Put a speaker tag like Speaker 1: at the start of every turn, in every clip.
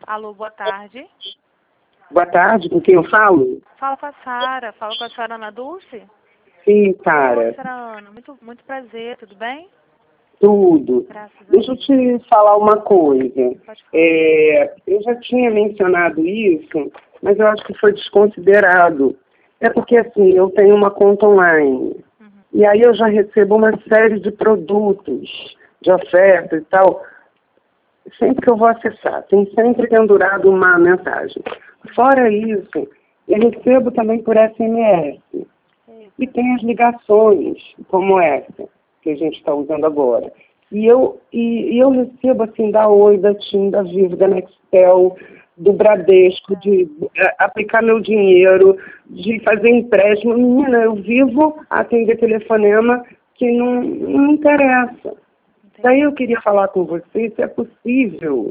Speaker 1: Alô, boa tarde.
Speaker 2: Boa tarde, com quem eu falo?
Speaker 1: Fala com a Sara. Fala com a senhora Ana Dulce?
Speaker 2: Sim, Sara.
Speaker 1: Oi, senhora Ana. Muito prazer. Tudo bem?
Speaker 2: Tudo.
Speaker 1: Graças a
Speaker 2: Deixa eu
Speaker 1: Deus.
Speaker 2: te falar uma coisa.
Speaker 1: Pode falar.
Speaker 2: Eu já tinha mencionado isso, mas eu acho que foi desconsiderado. É porque, assim, eu tenho uma conta online. E aí eu já recebo uma série de produtos, de ofertas e tal. Sempre que eu vou acessar, tem sempre pendurado uma mensagem. Fora isso, eu recebo também por SMS. E tem as ligações, como essa, que a gente está usando agora. E eu recebo, assim, da Oi, da TIM, da Vivo, da Nextel, do Bradesco, de aplicar meu dinheiro, de fazer empréstimo. Menina, eu vivo a atender telefonema que não interessa. Daí eu queria falar com você se é possível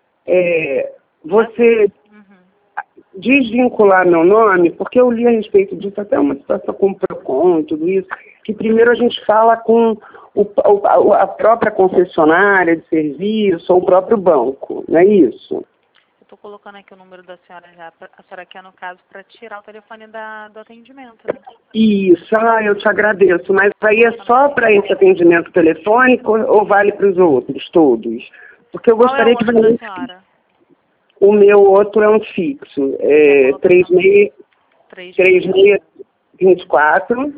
Speaker 2: você desvincular meu nome, porque eu li a respeito disso, até uma situação com o PROCON e tudo isso, que primeiro a gente fala com a própria concessionária de serviço ou o próprio banco, não é isso?
Speaker 1: Eu estou colocando aqui o número da senhora já. A senhora quer, no caso, para tirar o telefone do atendimento, né?
Speaker 2: Isso, eu te agradeço, mas aí é só para esse atendimento telefônico ou vale para os outros, todos? Porque eu
Speaker 1: Qual é o
Speaker 2: gostaria que
Speaker 1: outro da senhora?
Speaker 2: o meu outro é um fixo, 3624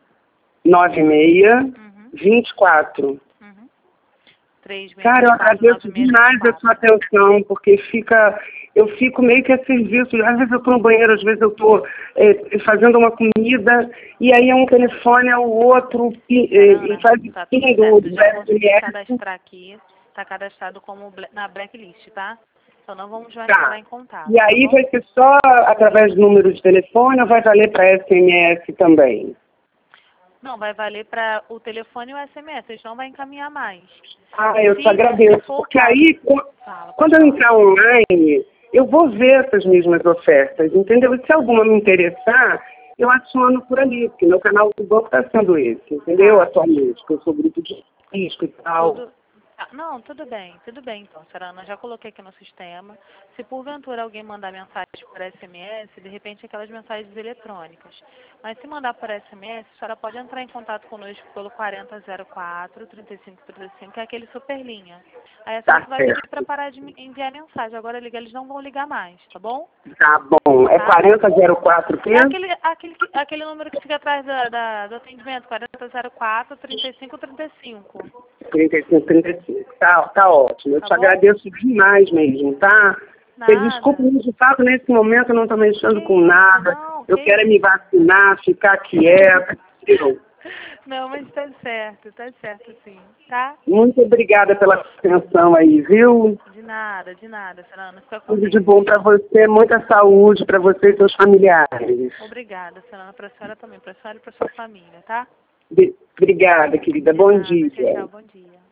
Speaker 2: 96 24. Cara, eu agradeço demais a sua atenção, porque eu fico meio que a serviço. Às vezes eu estou no banheiro, às vezes eu estou fazendo uma comida, e aí é um telefone, é o outro, e faz
Speaker 1: Tá tudo
Speaker 2: pingo
Speaker 1: certo.
Speaker 2: do
Speaker 1: Já consegui
Speaker 2: SMS.
Speaker 1: cadastrar aqui. Está cadastrado como na blacklist, tá? Então não vamos mais entrar em contato.
Speaker 2: E aí
Speaker 1: tá bom?
Speaker 2: vai ser só através do número de telefone ou vai valer para SMS também?
Speaker 1: Não, vai valer para o telefone e o SMS. A gente não vai encaminhar mais.
Speaker 2: Eu te agradeço, porque aí, quando eu entrar online, eu vou ver essas mesmas ofertas, entendeu? E se alguma me interessar, eu aciono por ali, porque meu canal do banco está sendo esse, entendeu? Atualmente, que eu sou grupo de risco e tal.
Speaker 1: Não, tudo bem então, senhora Ana, já coloquei aqui no sistema. Se porventura alguém mandar mensagem por SMS, de repente aquelas mensagens eletrônicas. Mas se mandar por SMS, a senhora pode entrar em contato conosco pelo 4004-3535, que é aquele superlinha. Aí a senhora vai pedir para parar de enviar mensagem. Agora eles não vão ligar mais, tá bom?
Speaker 2: Tá bom. É 4004 o quê?
Speaker 1: É aquele número que fica atrás do atendimento, 4004-3535.
Speaker 2: 3535. Tá ótimo. Eu te agradeço demais mesmo, tá? Desculpa, de fato, nesse momento eu não estou mexendo com nada. Eu quero me vacinar, ficar quieta.
Speaker 1: Não, mas tá certo sim, tá?
Speaker 2: Muito obrigada pela atenção aí, viu?
Speaker 1: De nada, senhora Ana.
Speaker 2: Tudo de bom para você, muita saúde para você e seus familiares.
Speaker 1: Obrigada, senhora Ana, para a senhora também, para a senhora e para sua família, tá?
Speaker 2: Obrigada, querida. Bom dia.
Speaker 1: Tchau, bom dia.